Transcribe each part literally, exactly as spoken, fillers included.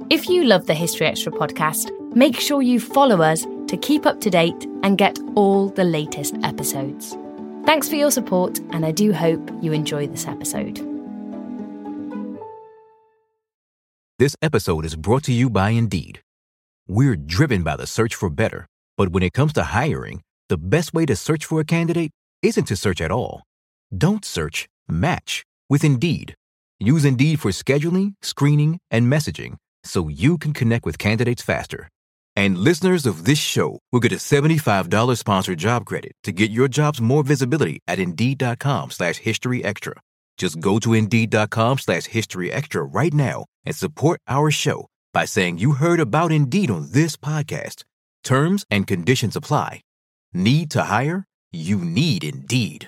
If you love the History Extra podcast, make sure you follow us to keep up to date and get all the latest episodes. Thanks for your support, and I do hope you enjoy this episode. This episode is brought to you by Indeed. We're driven by the search for better, but when it comes to hiring, the best way to search for a candidate isn't to search at all. Don't search, match with Indeed. Use Indeed for scheduling, screening, and messaging so you can connect with candidates faster. And listeners of this show will get a seventy-five dollars sponsored job credit to get your jobs more visibility at Indeed.com slash History Extra. Just go to Indeed.com slash History Extra right now and support our show by saying you heard about Indeed on this podcast. Terms and conditions apply. Need to hire? You need Indeed.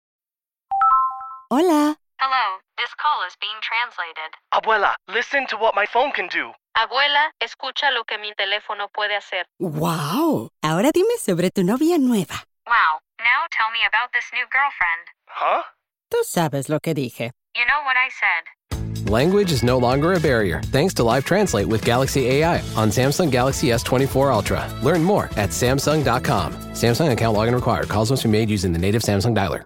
Hola. Hello, this call is being translated. Abuela, listen to what my phone can do. Abuela, escucha lo que mi teléfono puede hacer. Wow. Ahora dime sobre tu novia nueva. Wow, now tell me about this new girlfriend. Huh? Tú sabes lo que dije. You know what I said. Language is no longer a barrier thanks to Live Translate with Galaxy A I on Samsung Galaxy S twenty-four Ultra. Learn more at Samsung dot com. Samsung account login required. Calls must be made using the native Samsung dialer.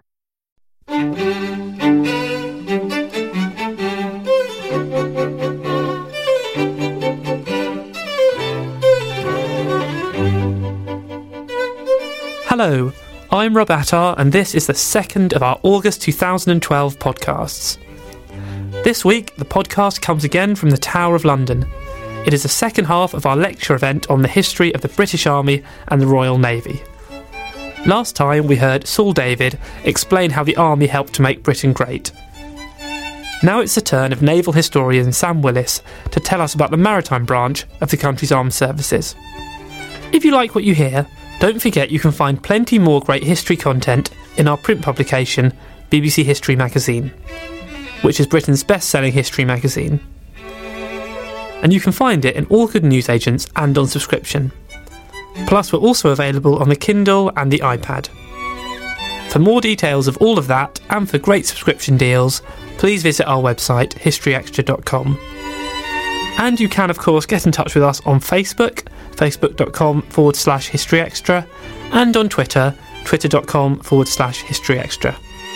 Hello, I'm Rob Attar, and this is the second of our August two thousand twelve podcasts. This week, the podcast comes again from the Tower of London. It is the second half of our lecture event on the history of the British Army and the Royal Navy. Last time, we heard Saul David explain how the Army helped to make Britain great. Now it's the turn of naval historian Sam Willis to tell us about the maritime branch of the country's armed services. If you like what you hear, don't forget you can find plenty more great history content in our print publication, B B C History Magazine, which is Britain's best-selling history magazine. And you can find it in all good newsagents and on subscription. Plus, we're also available on the Kindle and the iPad. For more details of all of that, and for great subscription deals, please visit our website, history extra dot com. And you can, of course, get in touch with us on Facebook, facebook.com forward slash history extra, and on Twitter, twitter.com forward slash history extra.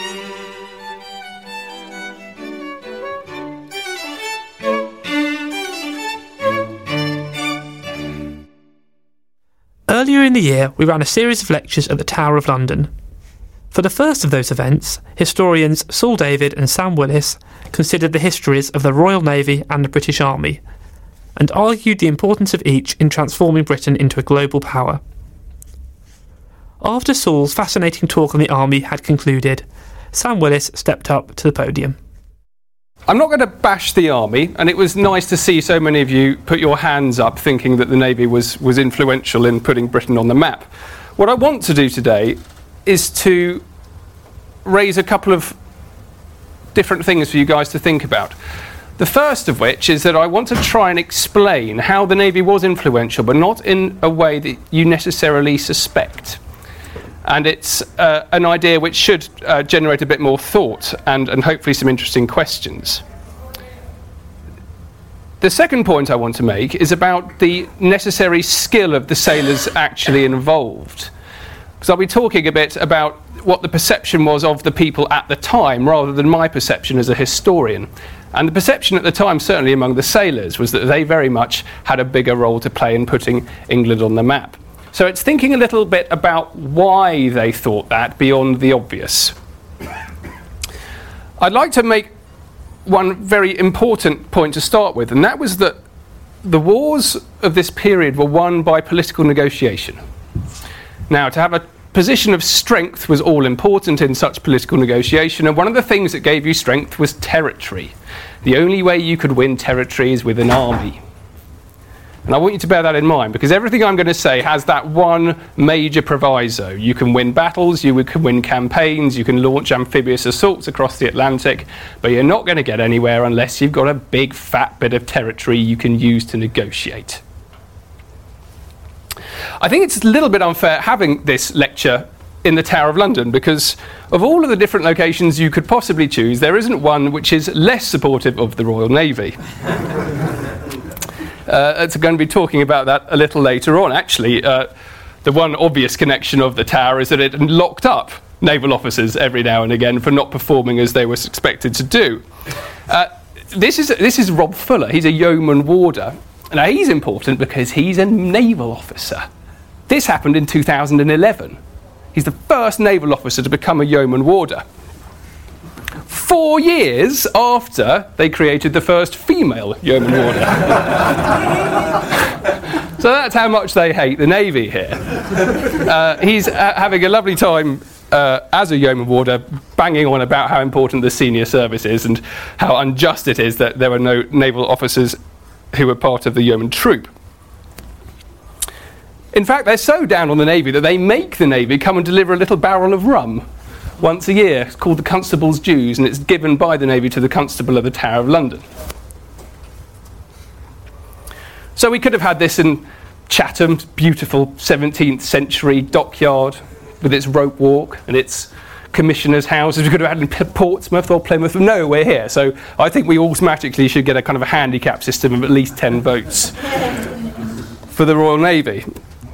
Earlier in the year, we ran a series of lectures at the Tower of London. For the first of those events, historians Saul David and Sam Willis considered the histories of the Royal Navy and the British Army, and argued the importance of each in transforming Britain into a global power. After Saul's fascinating talk on the Army had concluded, Sam Willis stepped up to the podium. I'm not going to bash the Army, and it was nice to see so many of you put your hands up thinking that the Navy was, was influential in putting Britain on the map. What I want to do today is to raise a couple of different things for you guys to think about. The first of which is that I want to try and explain how the Navy was influential, but not in a way that you necessarily suspect. And it's uh, an idea which should uh, generate a bit more thought and, and hopefully some interesting questions. The second point I want to make is about the necessary skill of the sailors actually involved. Because I'll be talking a bit about what the perception was of the people at the time rather than my perception as a historian. And the perception at the time, certainly among the sailors, was that they very much had a bigger role to play in putting England on the map. So it's thinking a little bit about why they thought that beyond the obvious. I'd like to make one very important point to start with, and that was that the wars of this period were won by political negotiation. Now, to have a position of strength was all important in such political negotiation, and one of the things that gave you strength was territory. The only way you could win territory is with an army. And I want you to bear that in mind, because everything I'm going to say has that one major proviso. You can win battles, you can win campaigns, you can launch amphibious assaults across the Atlantic, but you're not going to get anywhere unless you've got a big fat bit of territory you can use to negotiate. I think it's a little bit unfair having this lecture in the Tower of London, because of all of the different locations you could possibly choose, there isn't one which is less supportive of the Royal Navy. Uh, Uh, it's going to be talking about that a little later on. Actually, uh, the one obvious connection of the tower is that it locked up naval officers every now and again for not performing as they were expected to do. Uh, this is this is Rob Fuller. He's a yeoman warder. Now, he's important because he's a naval officer. This happened in two thousand eleven. He's the first naval officer to become a yeoman warder. Four years after they created the first female yeoman warder. So that's how much they hate the Navy here. Uh, he's uh, having a lovely time uh, as a yeoman warder, banging on about how important the senior service is and how unjust it is that there were no naval officers who were part of the yeoman troop. In fact, they're so down on the Navy that they make the Navy come and deliver a little barrel of rum once a year. It's called the Constable's Dues, and it's given by the Navy to the Constable of the Tower of London. So we could have had this in Chatham, beautiful seventeenth century dockyard with its rope walk and its commissioners' houses. We could have had it in Portsmouth or Plymouth. No, we're here. So I think we automatically should get a kind of a handicap system of at least ten votes for the Royal Navy.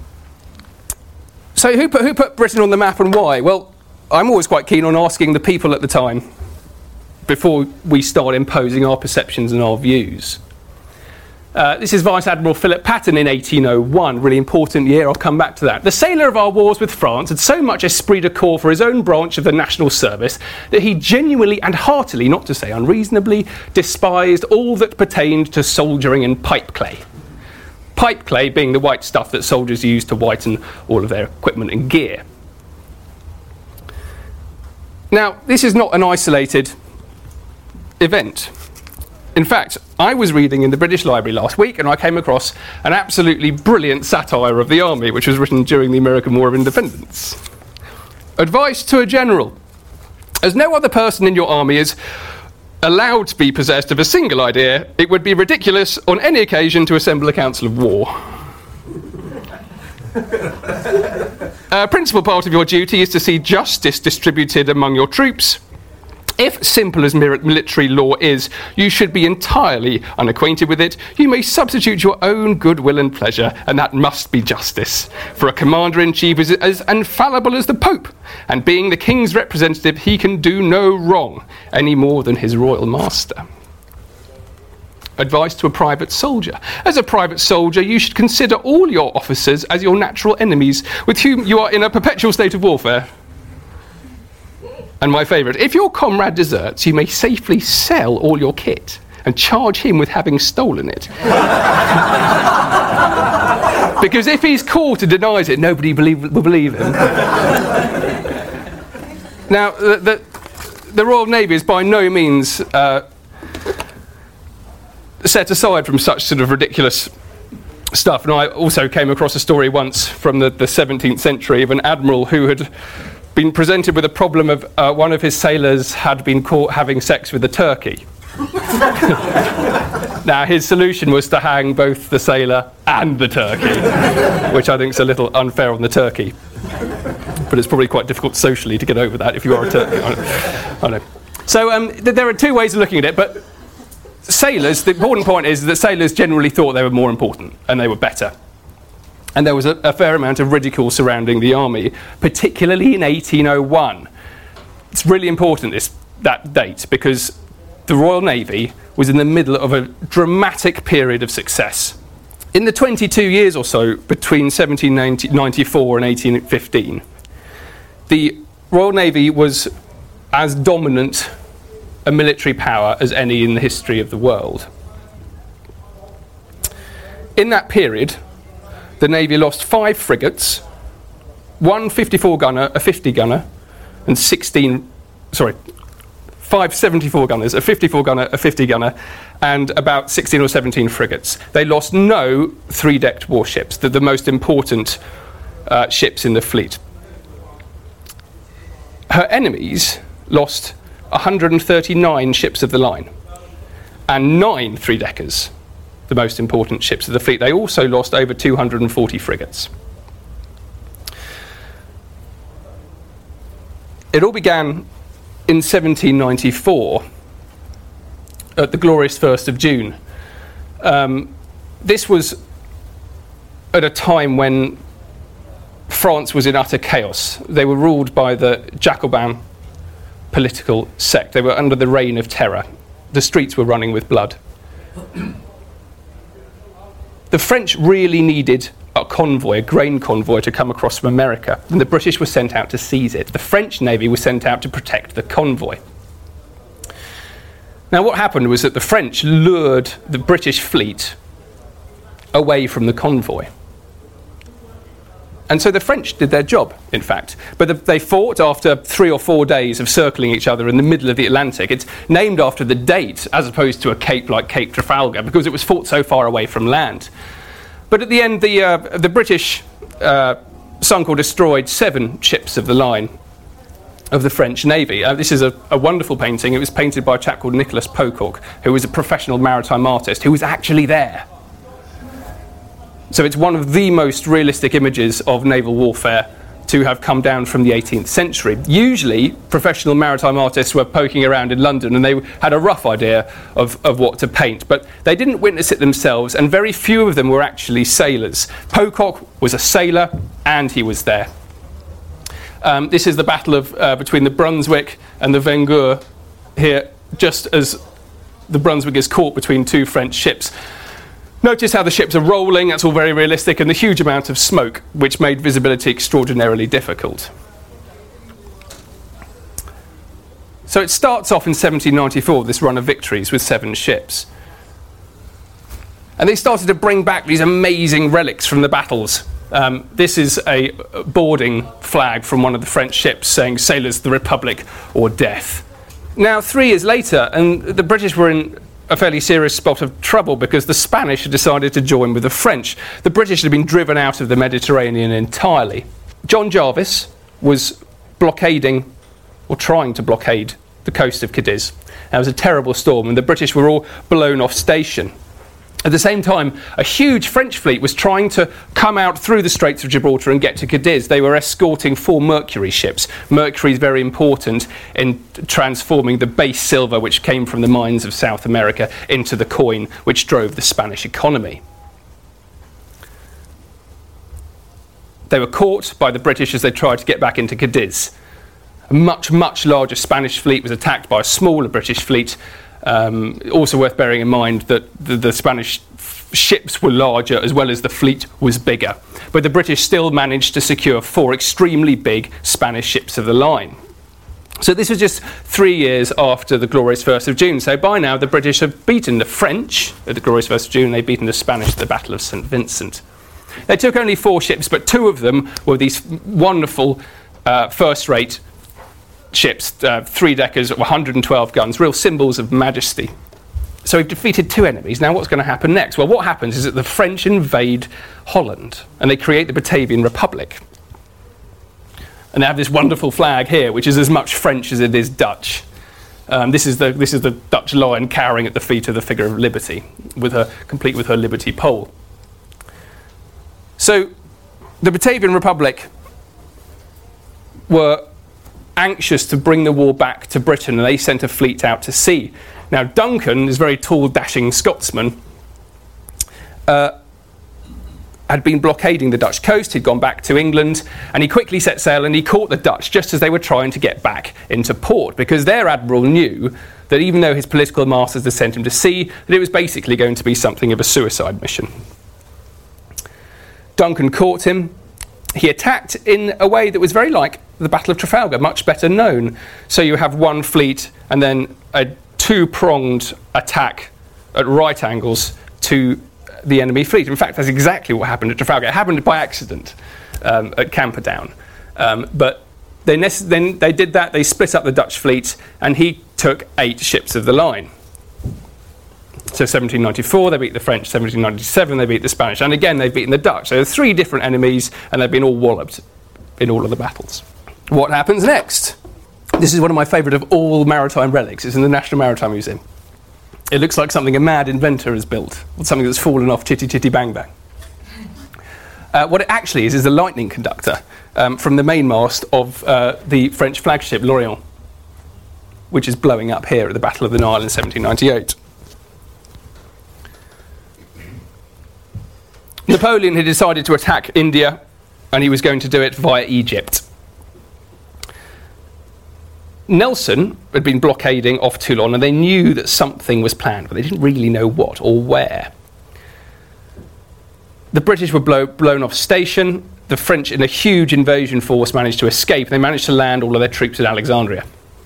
So who put, who put Britain on the map and why? Well, I'm always quite keen on asking the people at the time before we start imposing our perceptions and our views. Uh, this is Vice Admiral Philip Patton in eighteen oh one, really important year, I'll come back to that. The sailor of our wars with France had so much esprit de corps for his own branch of the national service that he genuinely and heartily, not to say unreasonably, despised all that pertained to soldiering in pipe clay. Pipe clay being the white stuff that soldiers use to whiten all of their equipment and gear. Now, this is not an isolated event. In fact, I was reading in the British Library last week and I came across an absolutely brilliant satire of the army, which was written during the American War of Independence. Advice to a general. As no other person in your army is allowed to be possessed of a single idea, it would be ridiculous on any occasion to assemble a council of war. A principal part of your duty is to see justice distributed among your troops. If simple as military law is, you should be entirely unacquainted with it. You may substitute your own goodwill and pleasure, and that must be justice. For a commander-in-chief is as infallible as the Pope, and being the king's representative, he can do no wrong, any more than his royal master. Advice to a private soldier. As a private soldier, you should consider all your officers as your natural enemies, with whom you are in a perpetual state of warfare. And my favourite, if your comrade deserts, you may safely sell all your kit and charge him with having stolen it. Because if he's caught and denies it, nobody believe, will believe him. Now, the, the, the Royal Navy is by no means uh, set aside from such sort of ridiculous stuff. And I also came across a story once from the, the seventeenth century of an admiral who had been presented with a problem of uh, one of his sailors had been caught having sex with a turkey. Now, his solution was to hang both the sailor and the turkey, which I think is a little unfair on the turkey. But it's probably quite difficult socially to get over that if you are a turkey. I know. I know. So um, th- there are two ways of looking at it, but sailors, the important point is that sailors generally thought they were more important and they were better. And there was a, a fair amount of ridicule surrounding the army, particularly in eighteen oh one. It's really important, this, that date, because the Royal Navy was in the middle of a dramatic period of success. In the twenty-two years or so between seventeen ninety-four and eighteen fifteen, the Royal Navy was as dominant a military power as any in the history of the world. In that period, the Navy lost five frigates, one fifty-four gunner, a fifty gunner, and sixteen, sorry, five seventy-four gunners, a fifty-four gunner, a fifty gunner, and about sixteen or seventeen frigates. They lost no three-decked warships, the, the most important uh, ships in the fleet. Her enemies lost one hundred thirty-nine ships of the line and nine three-deckers, the most important ships of the fleet. They also lost over two hundred forty frigates. It all began in seventeen ninety-four, at the glorious first of June. Um, this was at a time when France was in utter chaos. They were ruled by the Jacobin political sect. They were under the reign of terror. The streets were running with blood. The French really needed a convoy, a grain convoy, to come across from America, and the British were sent out to seize it. The French Navy was sent out to protect the convoy. Now, what happened was that the French lured the British fleet away from the convoy. And so the French did their job, in fact. But the, they fought after three or four days of circling each other in the middle of the Atlantic. It's named after the date, as opposed to a cape like Cape Trafalgar, because it was fought so far away from land. But at the end, the, uh, the British uh, sunk or destroyed seven ships of the line of the French Navy. Uh, this is a, a wonderful painting. It was painted by a chap called Nicholas Pocock, who was a professional maritime artist, who was actually there. So it's one of the most realistic images of naval warfare to have come down from the eighteenth century. Usually, professional maritime artists were poking around in London and they had a rough idea of, of what to paint, but they didn't witness it themselves, and very few of them were actually sailors. Pocock was a sailor, and he was there. Um, this is the battle of uh, between the Brunswick and the Vengeur here, just as the Brunswick is caught between two French ships. Notice how the ships are rolling, that's all very realistic, and the huge amount of smoke, which made visibility extraordinarily difficult. So it starts off in seventeen ninety-four, this run of victories with seven ships. And they started to bring back these amazing relics from the battles. Um, this is a boarding flag from one of the French ships saying, "Sailors, the Republic or death." Now, three years later, and the British were in a fairly serious spot of trouble because the Spanish had decided to join with the French. The British had been driven out of the Mediterranean entirely. John Jarvis was blockading, or trying to blockade, the coast of Cadiz. There was a terrible storm and the British were all blown off station. At the same time, a huge French fleet was trying to come out through the Straits of Gibraltar and get to Cadiz. They were escorting four Mercury ships. Mercury is very important in transforming the base silver, which came from the mines of South America, into the coin which drove the Spanish economy. They were caught by the British as they tried to get back into Cadiz. A much, much larger Spanish fleet was attacked by a smaller British fleet. Um, also worth bearing in mind that the, the Spanish f- ships were larger as well as the fleet was bigger. But the British still managed to secure four extremely big Spanish ships of the line. So this was just three years after the glorious first of June. So by now the British have beaten the French at the glorious first of June. They've beaten the Spanish at the Battle of Saint Vincent. They took only four ships, but two of them were these wonderful uh, first-rate ships, uh, three-deckers, one hundred twelve guns, real symbols of majesty. So we've defeated two enemies. Now what's going to happen next? Well, what happens is that the French invade Holland and they create the Batavian Republic. And they have this wonderful flag here, which is as much French as it is Dutch. Um, this is the this is the Dutch lion cowering at the feet of the figure of Liberty, with her complete with her Liberty pole. So the Batavian Republic were anxious to bring the war back to Britain, and they sent a fleet out to sea. Now Duncan, this very tall, dashing Scotsman, uh, had been blockading the Dutch coast. He'd gone back to England, and he quickly set sail and he caught the Dutch just as they were trying to get back into port, because their admiral knew that even though his political masters had sent him to sea, that it was basically going to be something of a suicide mission. Duncan caught him. He attacked in a way that was very like the Battle of Trafalgar, much better known. So you have one fleet and then a two-pronged attack at right angles to the enemy fleet. In fact, that's exactly what happened at Trafalgar. It happened by accident um, at Camperdown. Um, but they nec- then they did that, they split up the Dutch fleet, and he took eight ships of the line. So seventeen ninety-four, they beat the French. seventeen ninety-seven, they beat the Spanish. And again, they've beaten the Dutch. So there are three different enemies, and they've been all walloped in all of the battles. What happens next? This is one of my favourite of all maritime relics. It's in the National Maritime Museum. It looks like something a mad inventor has built, or something that's fallen off chitty chitty bang bang. Uh, what it actually is is a lightning conductor um, from the mainmast of uh, the French flagship L'Orient, which is blowing up here at the Battle of the Nile in seventeen ninety-eight. Napoleon had decided to attack India, and he was going to do it via Egypt. Nelson had been blockading off Toulon, and they knew that something was planned, but they didn't really know what or where. The British were blow, blown off station. The French, in a huge invasion force, managed to escape. They managed to land all of their troops at Alexandria.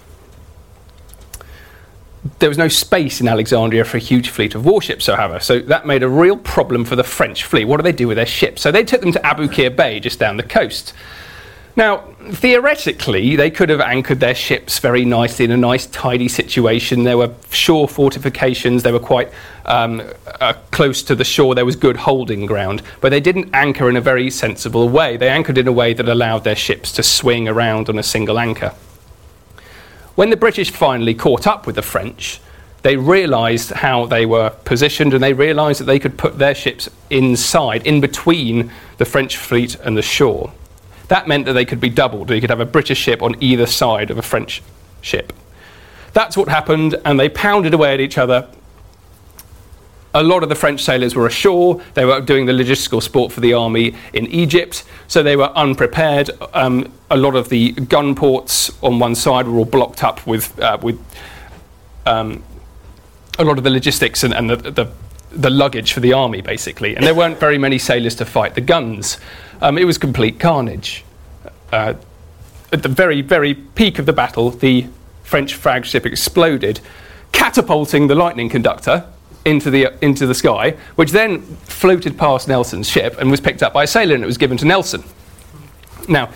There was no space in Alexandria for a huge fleet of warships, however, so that made a real problem for the French fleet. What do they do with their ships? So they took them to Aboukir Bay, just down the coast. Now, theoretically, they could have anchored their ships very nicely in a nice, tidy situation. There were shore fortifications. They were quite um, uh, close to the shore. There was good holding ground. But they didn't anchor in a very sensible way. They anchored in a way that allowed their ships to swing around on a single anchor. When the British finally caught up with the French, they realised how they were positioned, and they realised that they could put their ships inside, in between the French fleet and the shore. That meant that they could be doubled. You could have a British ship on either side of a French ship. That's what happened, and they pounded away at each other. A lot of the French sailors were ashore. They were doing the logistical support for the army in Egypt, so they were unprepared. Um, a lot of the gun ports on one side were all blocked up with uh, with um, a lot of the logistics and, and the, the the luggage for the army, basically. And there weren't very many sailors to fight the guns. Um, it was complete carnage. Uh, at the very, very peak of the battle, the French flagship exploded, catapulting the lightning conductor into the uh, into the sky, which then floated past Nelson's ship and was picked up by a sailor, and it was given to Nelson. Now,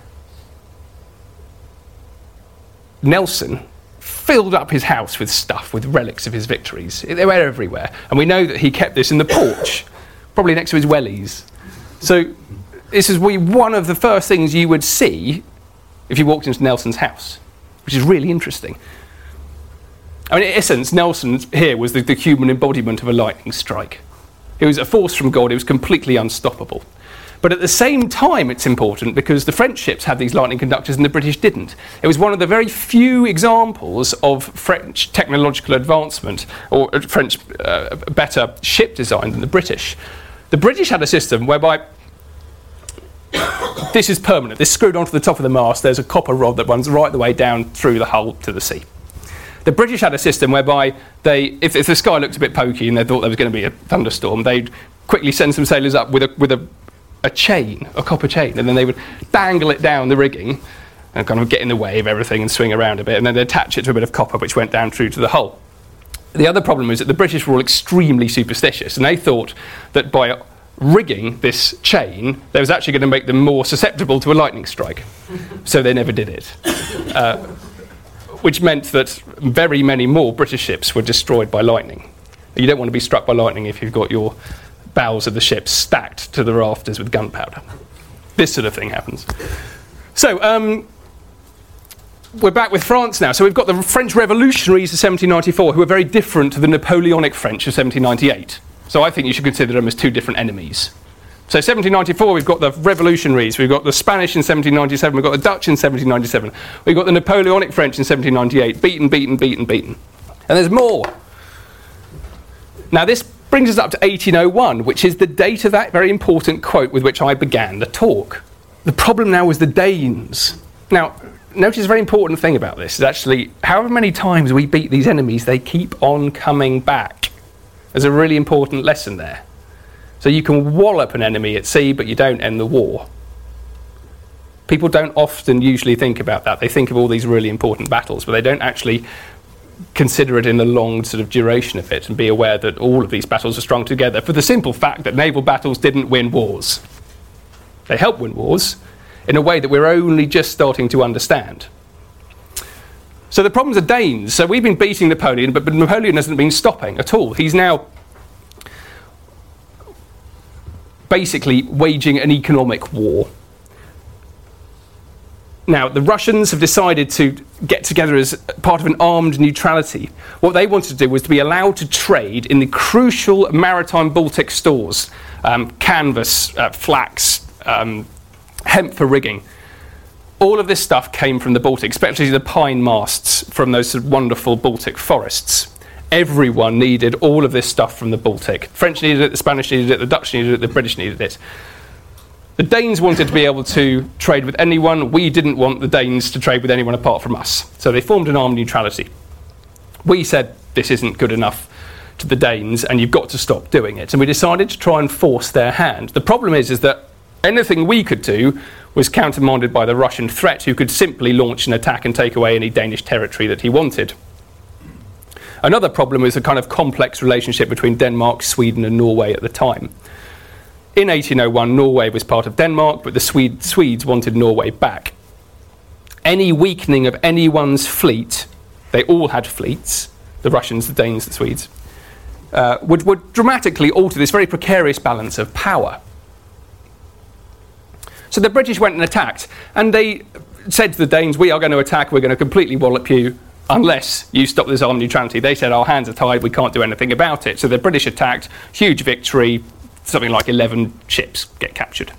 Nelson filled up his house with stuff, with relics of his victories. They were everywhere. And we know that he kept this in the porch, probably next to his wellies. So this is we, one of the first things you would see if you walked into Nelson's house, which is really interesting. I mean, in essence, Nelson here was the, the human embodiment of a lightning strike. It was a force from God. It was completely unstoppable. But at the same time, it's important because the French ships had these lightning conductors and the British didn't. It was one of the very few examples of French technological advancement, or French uh, better ship design than the British. The British had a system whereby this is permanent. This is screwed onto the top of the mast. There's a copper rod that runs right the way down through the hull to the sea. The British had a system whereby they, if, if the sky looked a bit pokey and they thought there was going to be a thunderstorm, they'd quickly send some sailors up with a with a a chain, a copper chain, and then they would dangle it down the rigging and kind of get in the way of everything and swing around a bit, and then they'd attach it to a bit of copper which went down through to the hull. The other problem is that the British were all extremely superstitious, and they thought that by rigging this chain, they was actually going to make them more susceptible to a lightning strike. So they never did it. Uh, which meant that very many more British ships were destroyed by lightning. You don't want to be struck by lightning if you've got your bows of the ship stacked to the rafters with gunpowder. This sort of thing happens. So, um, we're back with France now. So we've got the French revolutionaries of seventeen ninety-four, who are very different to the Napoleonic French of seventeen ninety-eight. So I think you should consider them as two different enemies. So seventeen ninety-four, we've got the revolutionaries, we've got the Spanish in seventeen ninety-seven, we've got the Dutch in seventeen ninety-seven, we've got the Napoleonic French in seventeen ninety-eight, beaten, beaten, beaten, beaten. And there's more. Now this brings us up to eighteen oh one, which is the date of that very important quote with which I began the talk. The problem now was the Danes. Now, notice a very important thing about this is actually however many times we beat these enemies, they keep on coming back. There's a really important lesson there. So you can wallop an enemy at sea, but you don't end the war. People don't often usually think about that. They think of all these really important battles, but they don't actually consider it in the long sort of duration of it and be aware that all of these battles are strung together for the simple fact that naval battles didn't win wars. They help win wars in a way that we're only just starting to understand. So the problem's are Danes. So we've been beating Napoleon, but, but Napoleon hasn't been stopping at all. He's now basically waging an economic war. Now, the Russians have decided to get together as part of an armed neutrality. What they wanted to do was to be allowed to trade in the crucial maritime Baltic stores, um, canvas, uh, flax, um, hemp for rigging. All of this stuff came from the Baltic, especially the pine masts from those sort of wonderful Baltic forests. Everyone needed all of this stuff from the Baltic. French needed it, the Spanish needed it, the Dutch needed it, the British needed it. The Danes wanted to be able to trade with anyone. We didn't want the Danes to trade with anyone apart from us. So they formed an armed neutrality. We said, this isn't good enough to the Danes, and you've got to stop doing it. And we decided to try and force their hand. The problem is, is that anything we could do was countermanded by the Russian threat, who could simply launch an attack and take away any Danish territory that he wanted. Another problem was a kind of complex relationship between Denmark, Sweden and Norway at the time. In eighteen oh one, Norway was part of Denmark, but the Swede, Swedes wanted Norway back. Any weakening of anyone's fleet, they all had fleets, the Russians, the Danes, the Swedes, uh, would, would dramatically alter this very precarious balance of power. So the British went and attacked, and they said to the Danes, we are going to attack, we're going to completely wallop you, unless you stop this armed neutrality. They said, our hands are tied, we can't do anything about it. So the British attacked, huge victory, something like eleven ships get captured.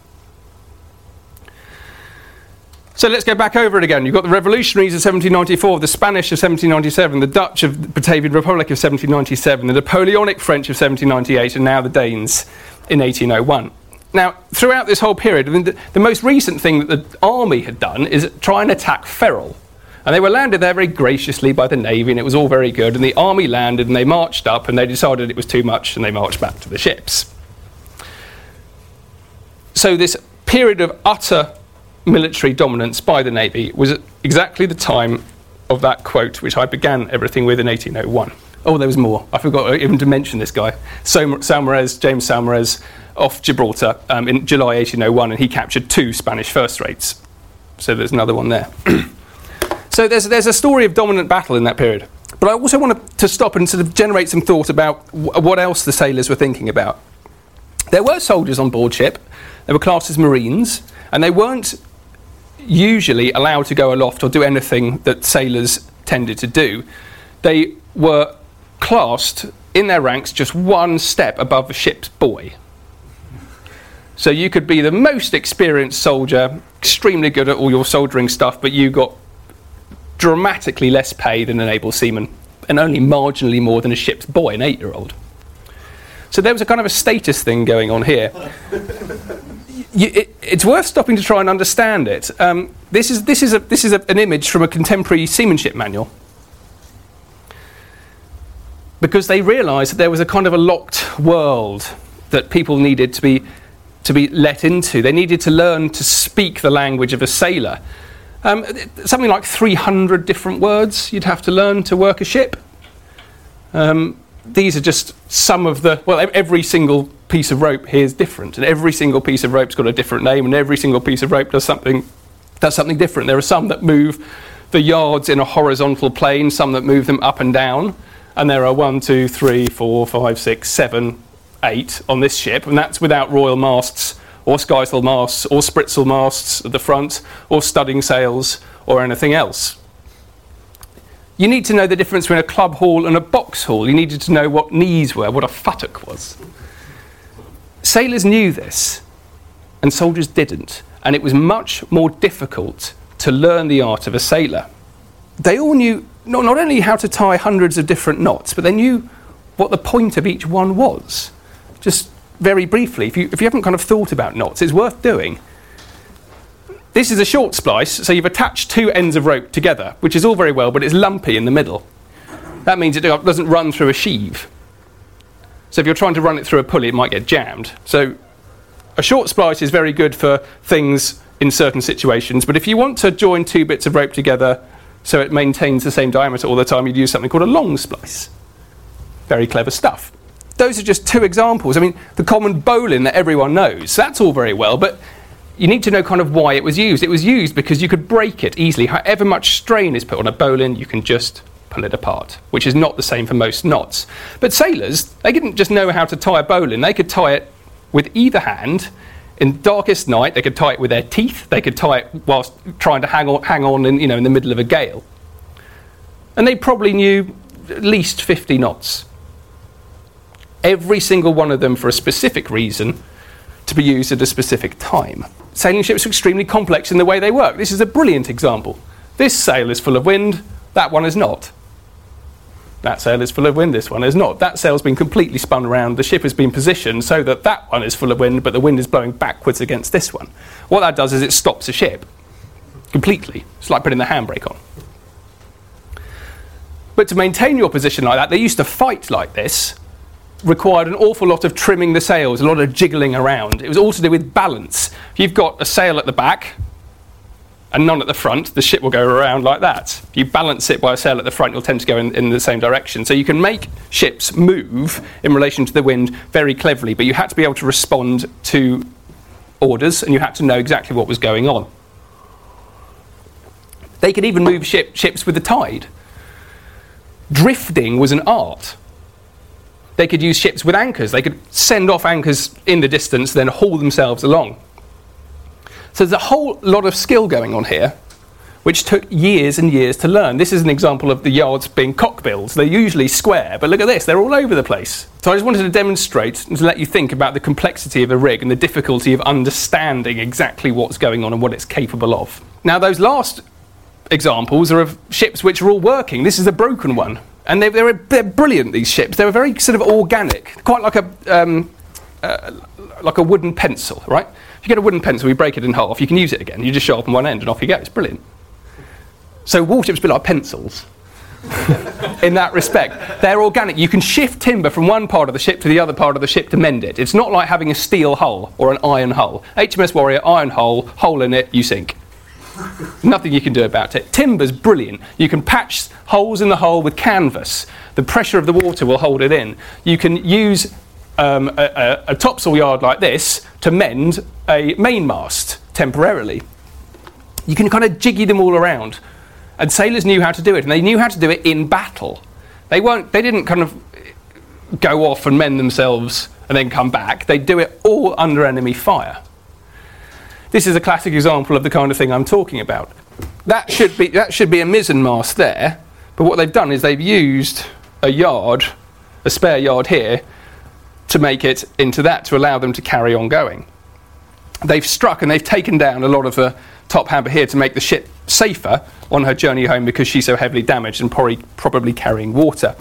So let's go back over it again. You've got the revolutionaries of seventeen ninety-four, the Spanish of seventeen ninety-seven, the Dutch of the Batavian Republic of seventeen ninety-seven, the Napoleonic French of seventeen ninety-eight, and now the Danes in eighteen oh one. Now, throughout this whole period, I mean, the, the most recent thing that the army had done is try and attack Ferrol. And they were landed there very graciously by the Navy, and it was all very good. And the army landed, and they marched up, and they decided it was too much, and they marched back to the ships. So this period of utter military dominance by the Navy was at exactly the time of that quote, which I began everything with in eighteen oh one. Oh, there was more. I forgot even to mention this guy. Saumarez, James Saumarez, off Gibraltar um, in July eighteen oh one, and he captured two Spanish first-rates. So there's another one there. So there's, there's a story of dominant battle in that period. But I also want to stop and sort of generate some thought about w- what else the sailors were thinking about. There were soldiers on board ship. They were classed as Marines, and they weren't usually allowed to go aloft or do anything that sailors tended to do. They were classed in their ranks just one step above a ship's boy. So you could be the most experienced soldier, extremely good at all your soldering stuff, but you got dramatically less pay than an able seaman, and only marginally more than a ship's boy, an eight-year-old. So there was a kind of a status thing going on here. You, it, it's worth stopping to try and understand it. Um, this is this is a, this is a, an image from a contemporary seamanship manual, because they realised that there was a kind of a locked world that people needed to be to be let into. They needed to learn to speak the language of a sailor. Um, something like three hundred different words you'd have to learn to work a ship. Um, these are just some of the, well, every single piece of rope here is different, and every single piece of rope's got a different name, and every single piece of rope does something, does something different. There are some that move the yards in a horizontal plane, some that move them up and down, and there are one, two, three, four, five, six, seven, eight on this ship, and that's without royal masts, or skysail masts, or spritsail masts at the front, or studding sails, or anything else. You need to know the difference between a club haul and a box haul. You needed to know what knees were, what a futtock was. Sailors knew this, and soldiers didn't, and it was much more difficult to learn the art of a sailor. They all knew not, not only how to tie hundreds of different knots, but they knew what the point of each one was. Just very briefly, if you, if you haven't kind of thought about knots, it's worth doing. This is a short splice, so you've attached two ends of rope together, which is all very well, but it's lumpy in the middle. That means it doesn't run through a sheave. So if you're trying to run it through a pulley, it might get jammed. So a short splice is very good for things in certain situations, but if you want to join two bits of rope together so it maintains the same diameter all the time, you'd use something called a long splice. Very clever stuff. Those are just two examples. I mean, the common bowline that everyone knows, that's all very well, but you need to know kind of why it was used. It was used because you could break it easily. However much strain is put on a bowline, you can just pull it apart, which is not the same for most knots. But sailors, they didn't just know how to tie a bowline. They could tie it with either hand. In darkest night, they could tie it with their teeth. They could tie it whilst trying to hang on, hang on in, you know, in the middle of a gale. And they probably knew at least fifty knots. Every single one of them for a specific reason, to be used at a specific time. Sailing ships are extremely complex in the way they work. This is a brilliant example. This sail is full of wind, that one is not. That sail is full of wind, this one is not. That sail's been completely spun around, the ship has been positioned so that that one is full of wind, but the wind is blowing backwards against this one. What that does is it stops a ship completely. It's like putting the handbrake on. But to maintain your position like that, they used to fight like this, required an awful lot of trimming the sails, a lot of jiggling around. It was all to do with balance. If you've got a sail at the back and none at the front, the ship will go around like that. If you balance it by a sail at the front, you'll tend to go in, in the same direction. So you can make ships move in relation to the wind very cleverly, but you had to be able to respond to orders and you had to know exactly what was going on. They could even move ship, ships with the tide. Drifting was an art. They could use ships with anchors. They could send off anchors in the distance, then haul themselves along. So there's a whole lot of skill going on here, which took years and years to learn. This is an example of the yards being cockbills. They're usually square, but look at this, they're all over the place. So I just wanted to demonstrate and to let you think about the complexity of a rig and the difficulty of understanding exactly what's going on and what it's capable of. Now, those last examples are of ships which are all working. This is a broken one. And they, they're, they're brilliant, these ships. They were very sort of organic, quite like a, um, uh, like a wooden pencil, right? If you get a wooden pencil, you break it in half, you can use it again. You just sharpen one end and off you go. It's brilliant. So warships are a bit like pencils in that respect. They're organic. You can shift timber from one part of the ship to the other part of the ship to mend it. It's not like having a steel hull or an iron hull. H M S Warrior, iron hull, hole in it, you sink. Nothing you can do about it. Timber's brilliant. You can patch holes in the hull with canvas. The pressure of the water will hold it in. You can use um, a, a, a topsail yard like this to mend a mainmast temporarily. You can kind of jiggy them all around. And sailors knew how to do it, and they knew how to do it in battle. They weren't. They didn't kind of go off and mend themselves and then come back. They do it all under enemy fire. This is a classic example of the kind of thing I'm talking about. That should be that should be a mizzen mast there, but what they've done is they've used a yard, a spare yard here, to make it into that, to allow them to carry on going. They've struck and they've taken down a lot of the top hamper here to make the ship safer on her journey home because she's so heavily damaged and probably, probably carrying water.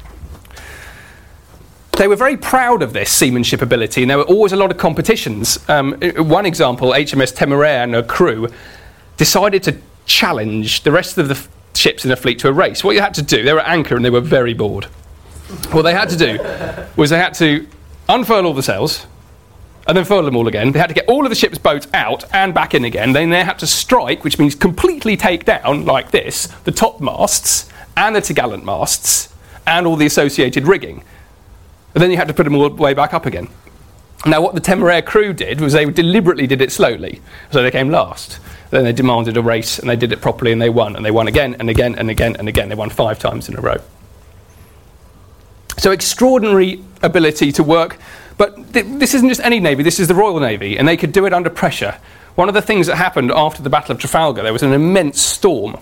They were very proud of this seamanship ability, and there were always a lot of competitions. Um, one example, H M S Temeraire and her crew decided to challenge the rest of the f- ships in the fleet to a race. What you had to do, they were at anchor and they were very bored. What they had to do was they had to unfurl all the sails and then furl them all again. They had to get all of the ship's boats out and back in again. Then they had to strike, which means completely take down, like this, the top masts and the topgallant masts and all the associated rigging. And then you had to put them all the way back up again. Now, what the Temeraire crew did was they deliberately did it slowly, so they came last. Then they demanded a race, and they did it properly, and they won. And they won again, and again, and again, and again. They won five times in a row. So extraordinary ability to work. But th- this isn't just any navy, this is the Royal Navy, and they could do it under pressure. One of the things that happened after the Battle of Trafalgar, there was an immense storm.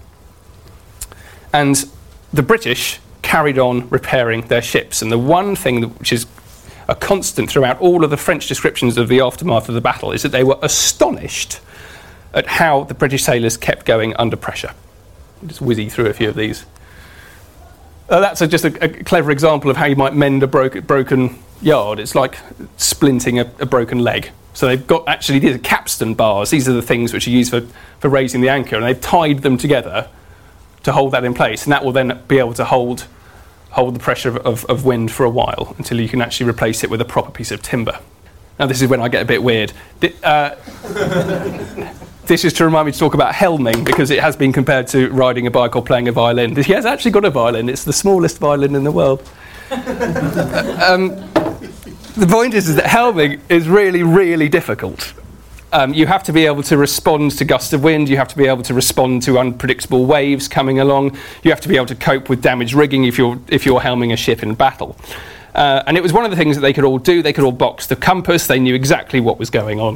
And the British carried on repairing their ships. And the one thing that, which is a constant throughout all of the French descriptions of the aftermath of the battle is that they were astonished at how the British sailors kept going under pressure. I'll just whiz you through a few of these. Uh, that's a, just a, a clever example of how you might mend a broke, broken yard. It's like splinting a, a broken leg. So they've got actually these are capstan bars. These are the things which are used for, for raising the anchor, and they've tied them together to hold that in place, and that will then be able to hold hold the pressure of, of, of wind for a while until you can actually replace it with a proper piece of timber. Now this is when I get a bit weird. Uh, this is to remind me to talk about helming, because it has been compared to riding a bike or playing a violin. He has actually got a violin. It's the smallest violin in the world. um, the point is, is that helming is really, really difficult. Um, you have to be able to respond to gusts of wind, you have to be able to respond to unpredictable waves coming along, you have to be able to cope with damaged rigging if you're if you're helming a ship in battle. Uh, and it was one of the things that they could all do. They could all box the compass, they knew exactly what was going on.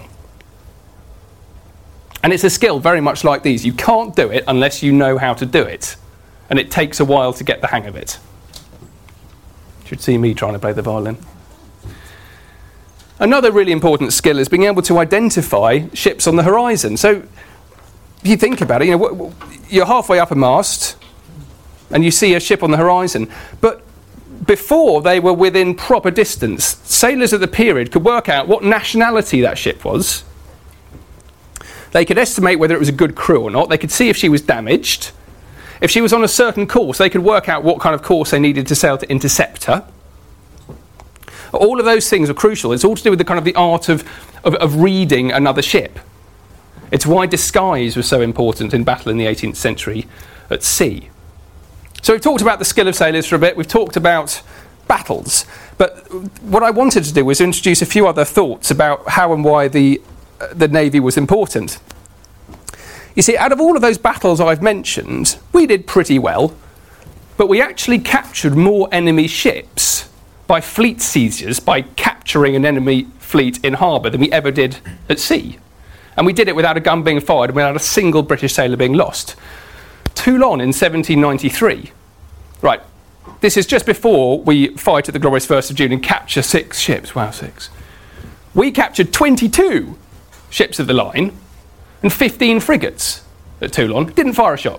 And it's a skill very much like these. You can't do it unless you know how to do it. And it takes a while to get the hang of it. You should see me trying to play the violin. Another really important skill is being able to identify ships on the horizon. So, if you think about it, you know, you're halfway up a mast, and you see a ship on the horizon. But before they were within proper distance, sailors at the period could work out what nationality that ship was. They could estimate whether it was a good crew or not. They could see if she was damaged. If she was on a certain course, they could work out what kind of course they needed to sail to intercept her. All of those things are crucial. It's all to do with the kind of the art of, of, of reading another ship. It's why disguise was so important in battle in the eighteenth century at sea. So we've talked about the skill of sailors for a bit. We've talked about battles. But what I wanted to do was introduce a few other thoughts about how and why the, uh, the Navy was important. You see, out of all of those battles I've mentioned, we did pretty well, but we actually captured more enemy ships by fleet seizures, by capturing an enemy fleet in harbour, than we ever did at sea. And we did it without a gun being fired, without a single British sailor being lost. Toulon in seventeen ninety-three. Right, this is just before we fight at the glorious first of June and capture six ships. Wow, six. We captured twenty-two ships of the line and fifteen frigates at Toulon. Didn't fire a shot.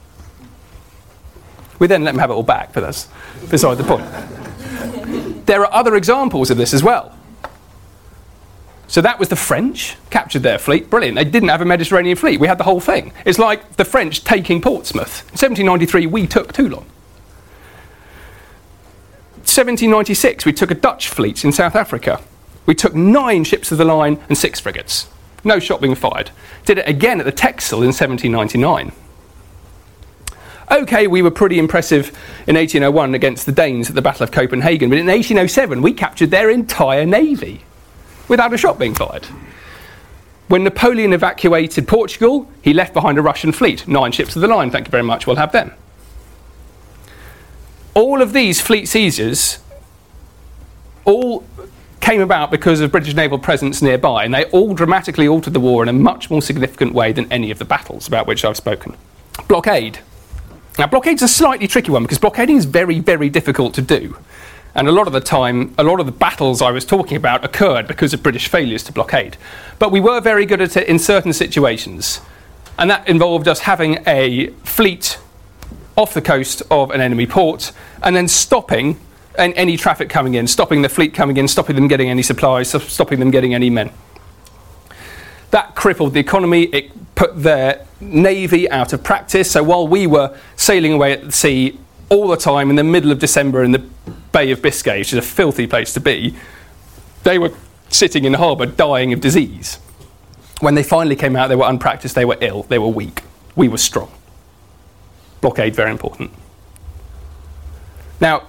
We then let them have it all back, but that's beside the point. There are other examples of this as well. So that was the French, captured their fleet. Brilliant. They didn't have a Mediterranean fleet. We had the whole thing. It's like the French taking Portsmouth. In seventeen ninety-three, we took Toulon. seventeen ninety-six, we took a Dutch fleet in South Africa. We took nine ships of the line and six frigates. No shot being fired. Did it again at the Texel in seventeen ninety-nine. OK, we were pretty impressive in eighteen oh one against the Danes at the Battle of Copenhagen, but in eighteen oh seven we captured their entire navy without a shot being fired. When Napoleon evacuated Portugal, he left behind a Russian fleet. Nine ships of the line, thank you very much, we'll have them. All of these fleet seizures all came about because of British naval presence nearby, and they all dramatically altered the war in a much more significant way than any of the battles about which I've spoken. Blockade. Now, blockade's a slightly tricky one because blockading is very, very difficult to do. And a lot of the time, a lot of the battles I was talking about occurred because of British failures to blockade. But we were very good at it in certain situations. And that involved us having a fleet off the coast of an enemy port and then stopping an, any traffic coming in, stopping the fleet coming in, stopping them getting any supplies, stopping them getting any men. That crippled the economy. It put their navy out of practice. So while we were sailing away at the sea all the time in the middle of December in the Bay of Biscay, which is a filthy place to be, they were sitting in harbour dying of disease. When they finally came out, they were unpracticed, they were ill, they were weak. We were strong. Blockade, very important. Now,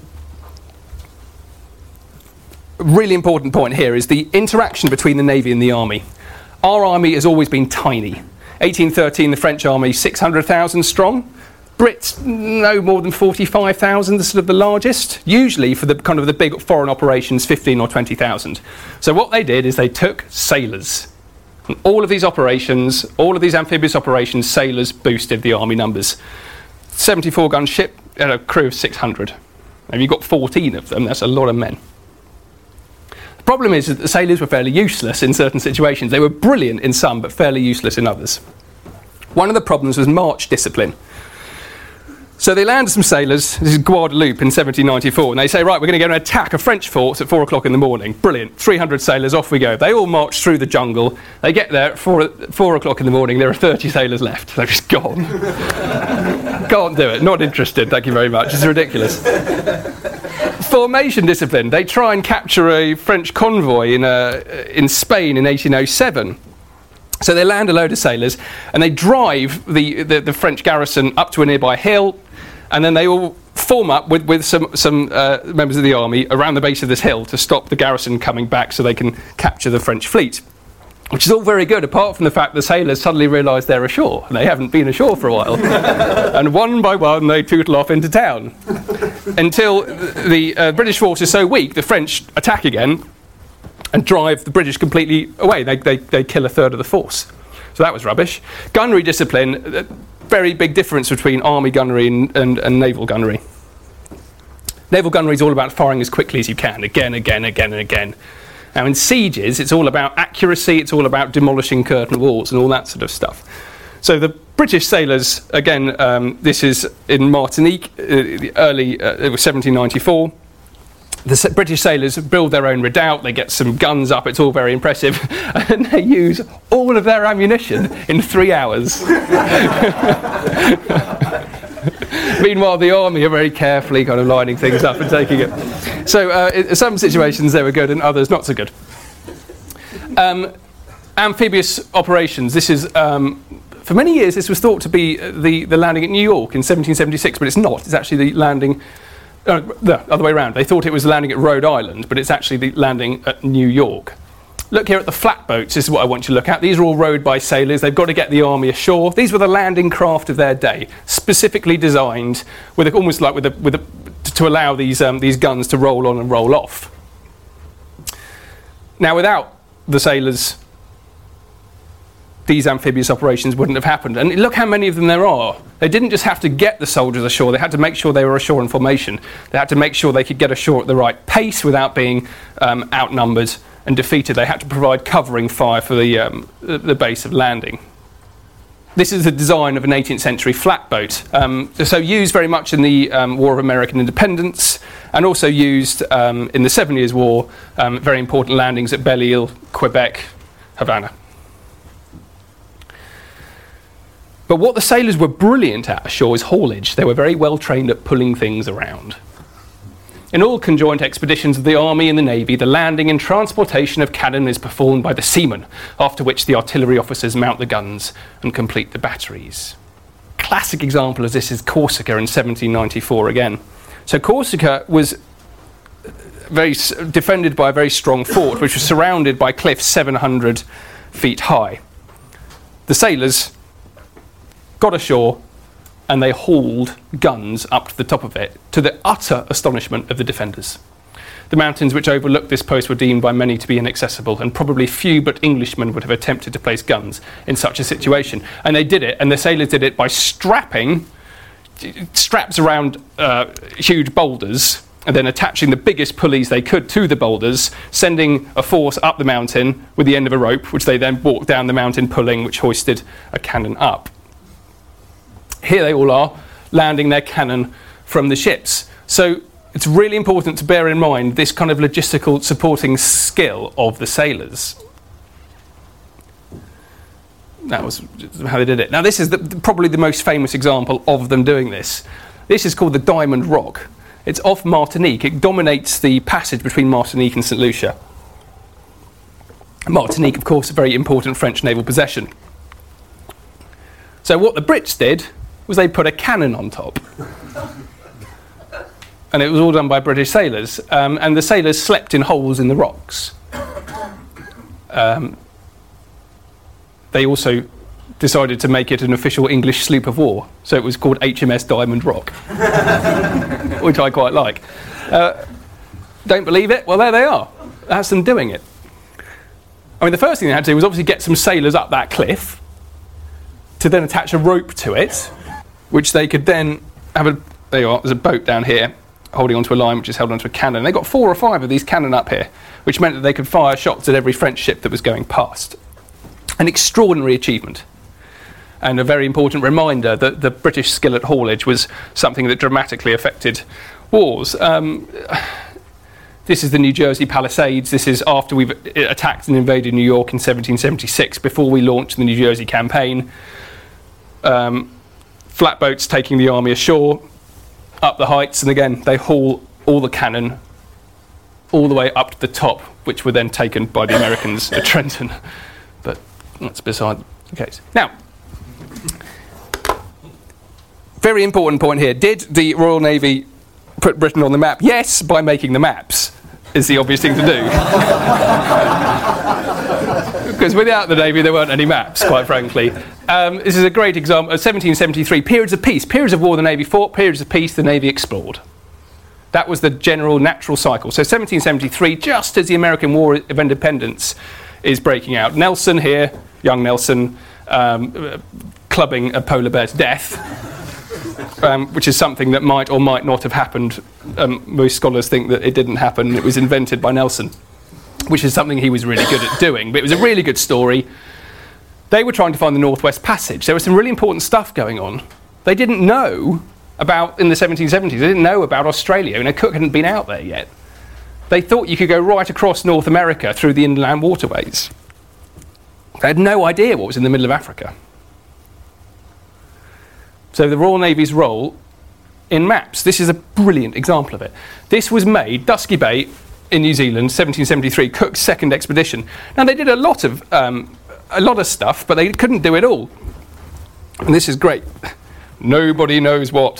a really important point here is the interaction between the Navy and the Army. Our army has always been tiny. eighteen thirteen, the French army, six hundred thousand strong. Brits, no more than forty-five thousand, the sort of the largest. Usually for the kind of the big foreign operations, fifteen or twenty thousand. So what they did is they took sailors. And all of these operations, all of these amphibious operations, sailors boosted the army numbers. seventy-four gun ship and a crew of six hundred. If you've got fourteen of them, that's a lot of men. The problem is that the sailors were fairly useless in certain situations. They were brilliant in some, but fairly useless in others. One of the problems was march discipline. So they landed some sailors, this is Guadeloupe in seventeen ninety-four, and they say, right, we're going to go and attack a French fort at four o'clock in the morning. Brilliant. three hundred sailors, off we go. They all march through the jungle. They get there at four, four o'clock in the morning. There are thirty sailors left. They're just gone. Can't do it. Not interested. Thank you very much. It's ridiculous. Formation discipline. They try and capture a French convoy in, a, in Spain in eighteen oh seven. So they land a load of sailors and they drive the, the, the French garrison up to a nearby hill, and then they all form up with, with some, some uh, members of the army around the base of this hill to stop the garrison coming back so they can capture the French fleet. Which is all very good, apart from the fact the sailors suddenly realise they're ashore, and they haven't been ashore for a while. And one by one they tootle off into town. Until the uh, British force is so weak, the French attack again and drive the British completely away. They, they, they kill a third of the force. So that was rubbish. Gunnery discipline, uh, very big difference between army gunnery and, and, and naval gunnery. Naval gunnery is all about firing as quickly as you can, again, again, again, and again. Now in sieges, it's all about accuracy, it's all about demolishing curtain walls and all that sort of stuff. So the British sailors, again, um, this is in Martinique, uh, the early, uh, it was seventeen ninety-four. The sa- British sailors build their own redoubt, they get some guns up, it's all very impressive, and they use all of their ammunition in three hours. Meanwhile, the army are very carefully kind of lining things up and taking it. So uh, in some situations they were good and others not so good. Um, amphibious operations, this is... Um, For many years, this was thought to be the, the landing at New York in seventeen seventy-six, but it's not. It's actually the landing, uh, the other way around. They thought it was the landing at Rhode Island, but it's actually the landing at New York. Look here at the flatboats. This is what I want you to look at. These are all rowed by sailors. They've got to get the army ashore. These were the landing craft of their day, specifically designed with a, almost like with a, with a, to allow these um, these guns to roll on and roll off. Now, without the sailors, these amphibious operations wouldn't have happened. And look how many of them there are. They didn't just have to get the soldiers ashore, they had to make sure they were ashore in formation. They had to make sure they could get ashore at the right pace without being um, outnumbered and defeated. They had to provide covering fire for the, um, the base of landing. This is the design of an eighteenth century flatboat. Um, so used very much in the um, War of American Independence, and also used um, in the Seven Years' War, um, very important landings at Belle-Île, Quebec, Havana. But what the sailors were brilliant at ashore is haulage. They were very well trained at pulling things around. In all conjoint expeditions of the Army and the Navy, the landing and transportation of cannon is performed by the seamen, after which the artillery officers mount the guns and complete the batteries. Classic example of this is Corsica in seventeen ninety-four again. So Corsica was very defended by a very strong fort, which was surrounded by cliffs seven hundred feet high. The sailors got ashore and they hauled guns up to the top of it, to the utter astonishment of the defenders. The mountains which overlooked this post were deemed by many to be inaccessible, and probably few but Englishmen would have attempted to place guns in such a situation. And they did it, and the sailors did it by strapping straps around uh, huge boulders, and then attaching the biggest pulleys they could to the boulders, sending a force up the mountain with the end of a rope, which they then walked down the mountain pulling, which hoisted a cannon up. Here they all are, landing their cannon from the ships. So it's really important to bear in mind this kind of logistical supporting skill of the sailors. That was how they did it. Now this is the, probably the most famous example of them doing this. This is called the Diamond Rock. It's off Martinique. It dominates the passage between Martinique and Saint Lucia. Martinique, of course, a very important French naval possession. So what the Brits did was they put a cannon on top. And it was all done by British sailors. Um, and the sailors slept in holes in the rocks. Um, they also decided to make it an official English sloop of war. So it was called H M S Diamond Rock, which I quite like. Uh, don't believe it? Well, there they are. That's them doing it. I mean, the first thing they had to do was obviously get some sailors up that cliff to then attach a rope to it, which they could then have a... There you are, there's a boat down here holding onto a line which is held onto a cannon. They got four or five of these cannon up here, which meant that they could fire shots at every French ship that was going past. An extraordinary achievement, and a very important reminder that the British skill at haulage was something that dramatically affected wars. Um, this is the New Jersey Palisades. This is after we've attacked and invaded New York in seventeen seventy-six, before we launched the New Jersey campaign. Um, flatboats taking the army ashore, up the heights, and again they haul all the cannon all the way up to the top, which were then taken by the Americans at Trenton. But that's beside the case. Now, very important point here. Did the Royal Navy put Britain on the map? Yes, by making the maps is the obvious thing to do. Because without the Navy, there weren't any maps, quite frankly. Um, this is a great example of seventeen seventy-three, periods of peace. Periods of war, the Navy fought. Periods of peace, the Navy explored. That was the general natural cycle. So seventeen seventy-three, just as the American War of Independence is breaking out. Nelson here, young Nelson, um, clubbing a polar bear to death, um, which is something that might or might not have happened. Um, most scholars think that it didn't happen. It was invented by Nelson, which is something he was really good at doing. But it was a really good story. They were trying to find the Northwest Passage. There was some really important stuff going on. They didn't know about, in the seventeen seventies, they didn't know about Australia. You know, Cook hadn't been out there yet. They thought you could go right across North America through the inland waterways. They had no idea what was in the middle of Africa. So the Royal Navy's role in maps. This is a brilliant example of it. This was made, Dusky Bay in New Zealand, seventeen seventy-three, Cook's second expedition. Now they did a lot of um, a lot of stuff, but they couldn't do it all. And this is great. Nobody knows what.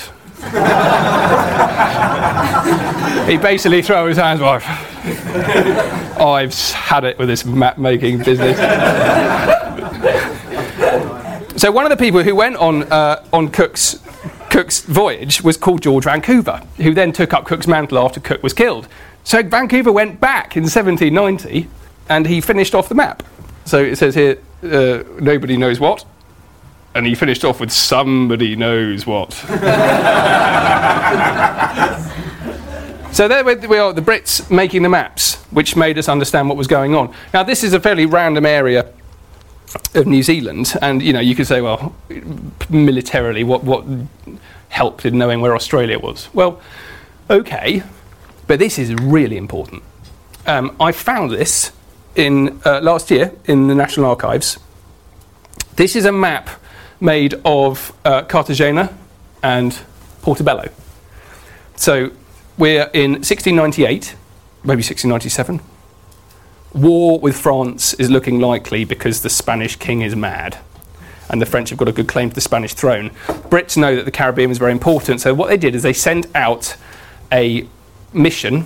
He basically throws his hands up. I've had it with this map making business. So one of the people who went on uh, on Cook's Cook's voyage was called George Vancouver, who then took up Cook's mantle after Cook was killed. So Vancouver went back in seventeen ninety and he finished off the map. So it says here, uh, nobody knows what, and he finished off with somebody knows what. So there we are, the Brits making the maps, which made us understand what was going on. Now this is a fairly random area of New Zealand, and you know, you could say, well, militarily, what what helped in knowing where Australia was? Well, okay, but this is really important. Um, I found this in uh, last year in the National Archives. This is a map made of uh, Cartagena and Portobello. So we're in sixteen ninety-eight, maybe sixteen ninety-seven. War with France is looking likely because the Spanish king is mad and the French have got a good claim to the Spanish throne. Brits know that the Caribbean was very important, so what they did is they sent out a mission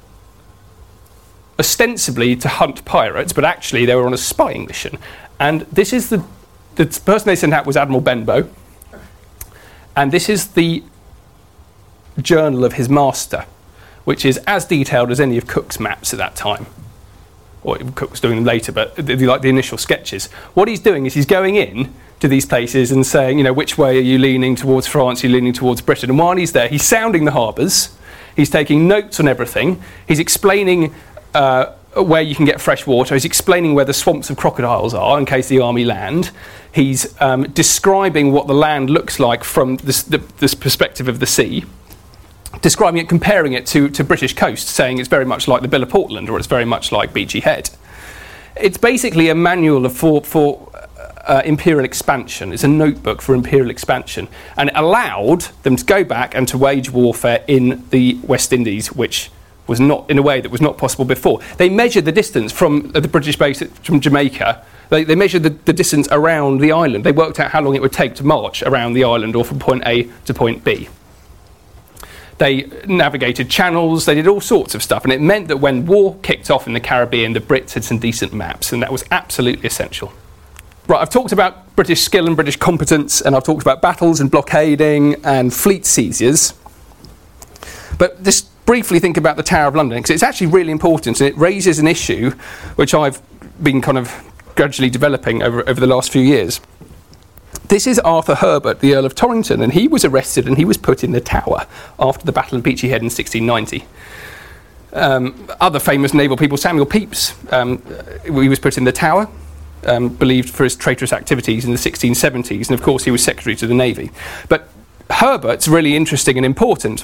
ostensibly to hunt pirates, but actually they were on a spying mission. And this is the, the person they sent out was Admiral Benbow, and this is the journal of his master, which is as detailed as any of Cook's maps at that time. Or Cook was doing them later, but the, the, like the initial sketches. What he's doing is he's going in to these places and saying, you know, which way are you leaning towards France, are you leaning towards Britain? And while he's there, he's sounding the harbours, he's taking notes on everything, he's explaining uh, where you can get fresh water, he's explaining where the swamps of crocodiles are in case the army land, he's um, describing what the land looks like from this, the, this perspective of the sea, describing it, comparing it to, to British coast, saying it's very much like the Bill of Portland or it's very much like Beachy Head. It's basically a manual of, for, for uh, imperial expansion. It's a notebook for imperial expansion, and it allowed them to go back and to wage warfare in the West Indies, which was not, in a way that was not possible before. They measured the distance from uh, the British base at, from Jamaica. They, they measured the, the distance around the island. They worked out how long it would take to march around the island or from point A to point B. They navigated channels, they did all sorts of stuff, and it meant that when war kicked off in the Caribbean, the Brits had some decent maps, and that was absolutely essential. Right, I've talked about British skill and British competence, and I've talked about battles and blockading and fleet seizures. But just briefly think about the Tower of London, because it's actually really important, and it raises an issue which I've been kind of gradually developing over, over the last few years. This is Arthur Herbert, the Earl of Torrington, and he was arrested and he was put in the Tower after the Battle of Beachy Head in sixteen ninety. Um, other famous naval people, Samuel Pepys, um, he was put in the Tower, um, believed for his traitorous activities in the sixteen seventies, and of course he was Secretary to the Navy. But Herbert's really interesting and important.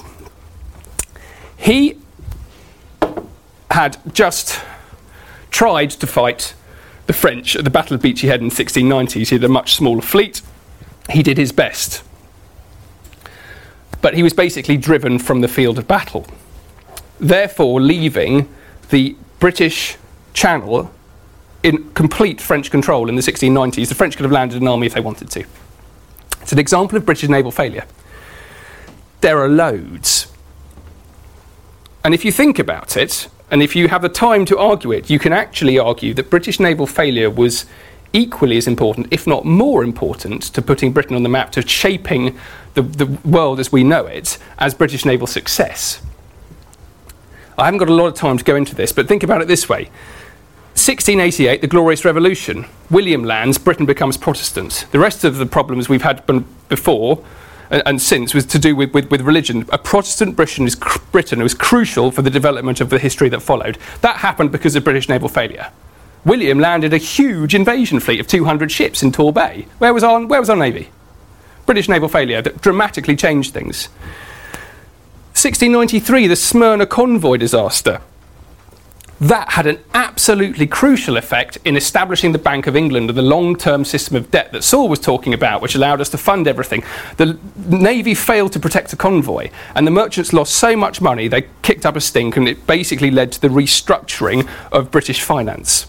He had just tried to fight the French at the Battle of Beachy Head in the sixteen nineties. He had a much smaller fleet. He did his best. But he was basically driven from the field of battle, therefore leaving the British Channel in complete French control in the sixteen nineties. The French could have landed an army if they wanted to. It's an example of British naval failure. There are loads. And if you think about it, and if you have the time to argue it, you can actually argue that British naval failure was equally as important, if not more important, to putting Britain on the map, to shaping the, the world as we know it, as British naval success. I haven't got a lot of time to go into this, but think about it this way. sixteen eighty-eight, the Glorious Revolution. William lands, Britain becomes Protestant. The rest of the problems we've had before and, and since was to do with, with, with religion. A Protestant Britain is Britain was crucial for the development of the history that followed. That happened because of British naval failure. William landed a huge invasion fleet of two hundred ships in Tor Bay. Where was our, where was our navy? British naval failure that dramatically changed things. sixteen ninety-three, the Smyrna convoy disaster. That had an absolutely crucial effect in establishing the Bank of England and the long-term system of debt that Saul was talking about, which allowed us to fund everything. The Navy failed to protect the convoy, and the merchants lost so much money they kicked up a stink, and it basically led to the restructuring of British finance.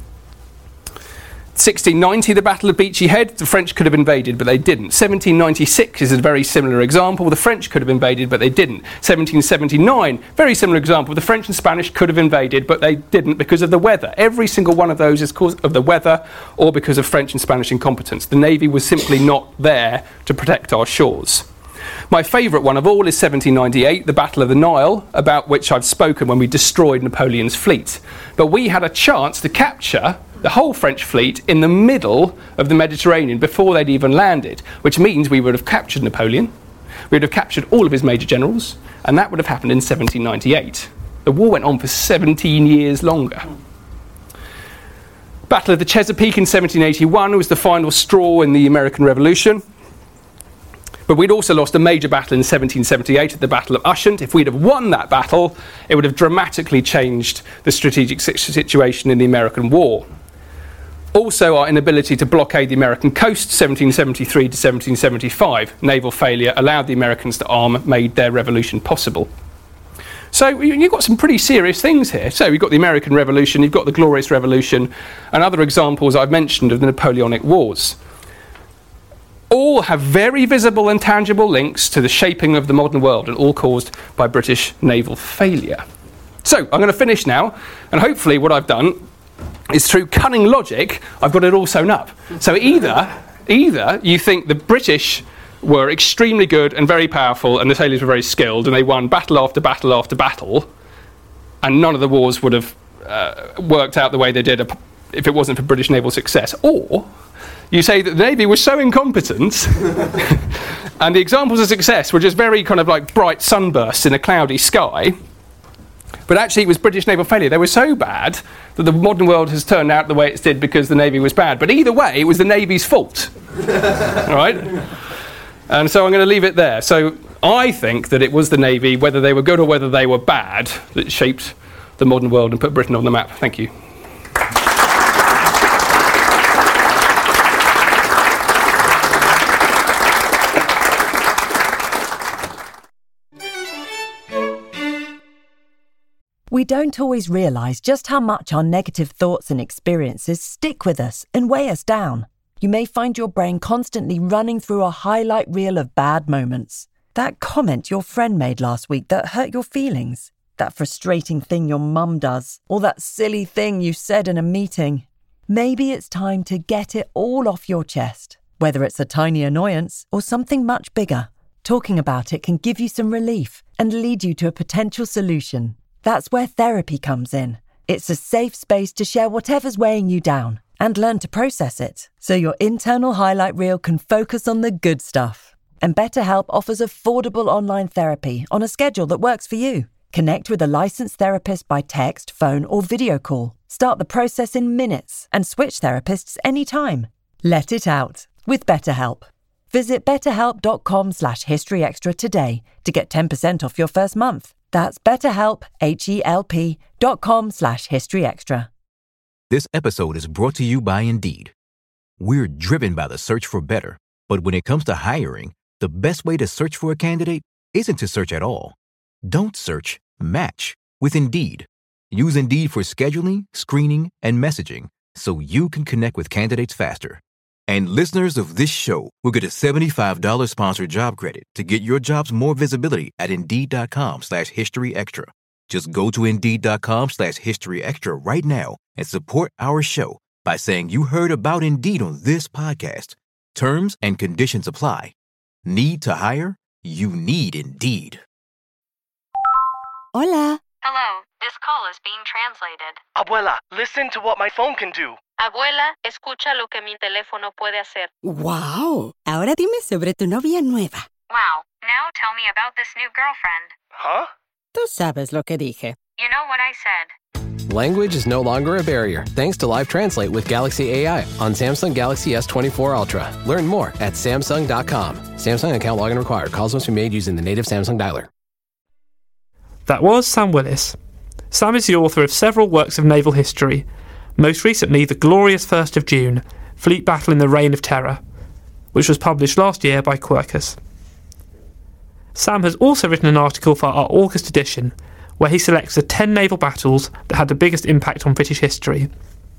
sixteen ninety, the Battle of Beachy Head, the French could have invaded, but they didn't. seventeen ninety-six is a very similar example. The French could have invaded, but they didn't. seventeen seventy-nine, very similar example. The French and Spanish could have invaded, but they didn't because of the weather. Every single one of those is because of the weather or because of French and Spanish incompetence. The Navy was simply not there to protect our shores. My favourite one of all is seventeen ninety-eight, the Battle of the Nile, about which I've spoken when we destroyed Napoleon's fleet. But we had a chance to capture the whole French fleet in the middle of the Mediterranean before they'd even landed, which means we would have captured Napoleon, we would have captured all of his major generals, and that would have happened in seventeen ninety-eight. The war went on for seventeen years longer. Battle of the Chesapeake in seventeen eighty-one was the final straw in the American Revolution. But we'd also lost a major battle in seventeen seventy-eight at the Battle of Ushant. If we'd have won that battle, it would have dramatically changed the strategic situation in the American war. Also, our inability to blockade the American coast, seventeen seventy-three to seventeen seventy-five, naval failure allowed the Americans to arm, made their revolution possible. So you've got some pretty serious things here. So you've got the American Revolution, you've got the Glorious Revolution, and other examples I've mentioned of the Napoleonic Wars. All have very visible and tangible links to the shaping of the modern world, and all caused by British naval failure. So I'm going to finish now, and hopefully what I've done is through cunning logic, I've got it all sewn up. So either, either you think the British were extremely good and very powerful, and the sailors were very skilled, and they won battle after battle after battle, and none of the wars would have uh, worked out the way they did if it wasn't for British naval success. Or you say that the Navy was so incompetent and the examples of success were just very kind of like bright sunbursts in a cloudy sky, but actually it was British naval failure. They were so bad that the modern world has turned out the way it did because the Navy was bad. But either way, it was the Navy's fault. All right? And so I'm going to leave it there. So I think that it was the Navy, whether they were good or whether they were bad, that shaped the modern world and put Britain on the map. Thank you. We don't always realise just how much our negative thoughts and experiences stick with us and weigh us down. You may find your brain constantly running through a highlight reel of bad moments. That comment your friend made last week that hurt your feelings. That frustrating thing your mum does. Or that silly thing you said in a meeting. Maybe it's time to get it all off your chest. Whether it's a tiny annoyance or something much bigger, talking about it can give you some relief and lead you to a potential solution. That's where therapy comes in. It's a safe space to share whatever's weighing you down and learn to process it, so your internal highlight reel can focus on the good stuff. And BetterHelp offers affordable online therapy on a schedule that works for you. Connect with a licensed therapist by text, phone, or video call. Start the process in minutes and switch therapists anytime. Let it out with BetterHelp. Visit betterhelp.com slash historyextra today to get ten percent off your first month. That's betterhelp, H-E-L-P dot com slash historyextra. This episode is brought to you by Indeed. We're driven by the search for better, but when it comes to hiring, the best way to search for a candidate isn't to search at all. Don't search, match with Indeed. Use Indeed for scheduling, screening, and messaging so you can connect with candidates faster. And listeners of this show will get a seventy-five dollars sponsored job credit to get your jobs more visibility at Indeed.com slash History Extra. Just go to Indeed.com slash History Extra right now and support our show by saying you heard about Indeed on this podcast. Terms and conditions apply. Need to hire? You need Indeed. Hola. Hello, this call is being translated. Abuela, listen to what my phone can do. Abuela, escucha lo que mi teléfono puede hacer. ¡Wow! Ahora dime sobre tu novia nueva. Wow, now tell me about this new girlfriend. Huh? Tú sabes lo que dije. You know what I said. Language is no longer a barrier thanks to Live Translate with Galaxy A I on Samsung Galaxy S twenty-four Ultra. Learn more at Samsung dot com. Samsung account login required. Calls must be made using the native Samsung dialer. That was Sam Willis. Sam is the author of several works of naval history, most recently The Glorious First of June, Fleet Battle in the Reign of Terror, which was published last year by Quercus. Sam has also written an article for our August edition, where he selects the ten naval battles that had the biggest impact on British history.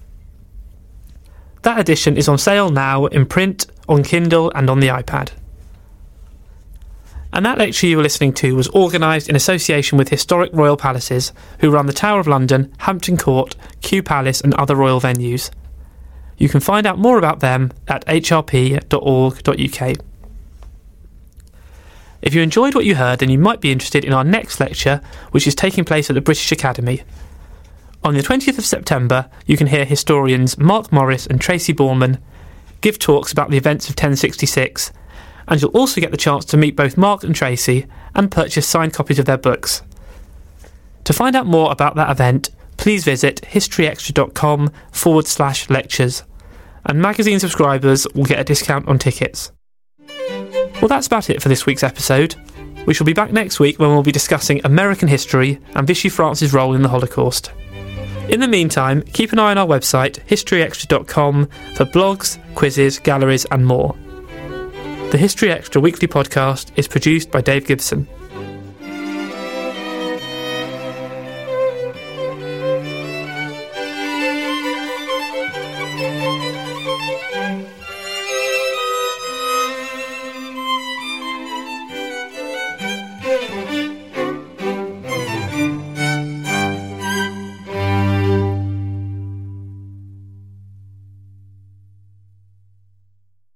That edition is on sale now in print, on Kindle and on the iPad. And that lecture you were listening to was organised in association with Historic Royal Palaces, who run the Tower of London, Hampton Court, Kew Palace and other royal venues. You can find out more about them at h r p dot org dot u k. If you enjoyed what you heard, then you might be interested in our next lecture, which is taking place at the British Academy. On the twentieth of September, you can hear historians Mark Morris and Tracy Borman give talks about the events of ten sixty-six, and you'll also get the chance to meet both Mark and Tracy and purchase signed copies of their books. To find out more about that event, please visit historyextra.com forward slash lectures, and magazine subscribers will get a discount on tickets. Well, that's about it for this week's episode. We shall be back next week when we'll be discussing American history and Vichy France's role in the Holocaust. In the meantime, keep an eye on our website, history extra dot com, for blogs, quizzes, galleries and more. The History Extra weekly podcast is produced by Dave Gibson.